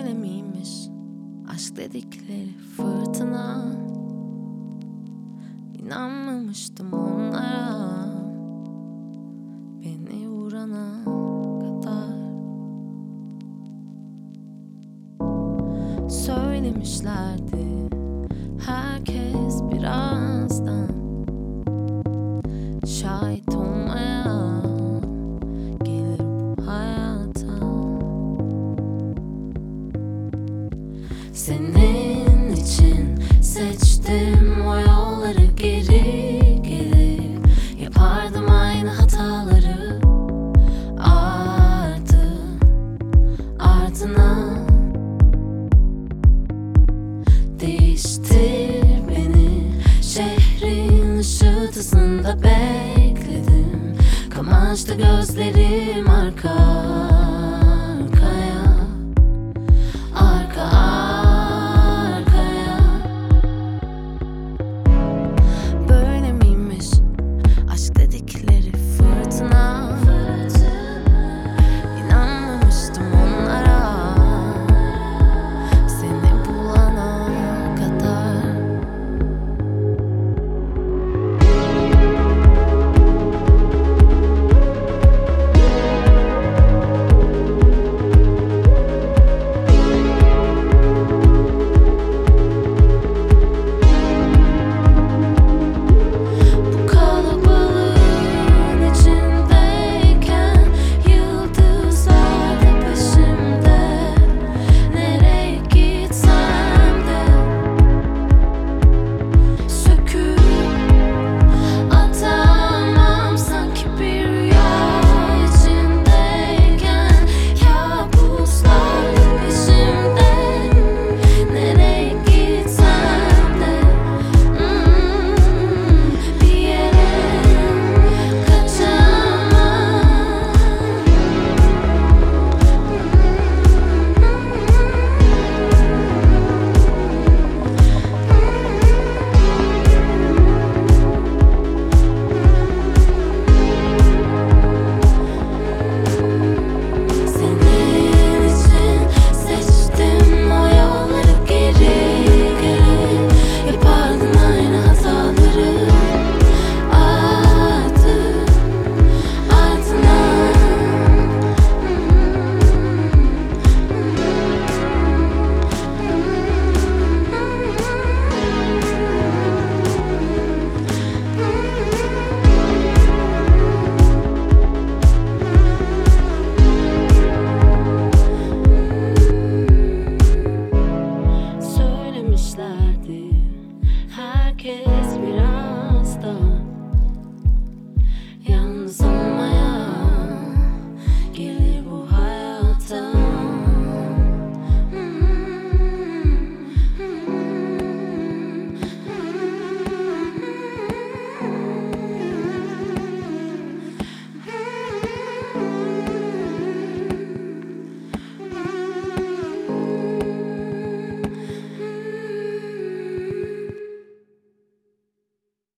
Böyle miymiş aşk dedikleri fırtına? İnanmamıştım onlara, beni vurana kadar. Söylemişlerdi herkes birazdan şahit olmaya gelir bu hayata. Senin için seçtim o yolları, geri gelip yapardım aynı hataları. Ardı ardına değiştir beni, şehrin ışıltısında bekledim. Kamaştı gözlerim arka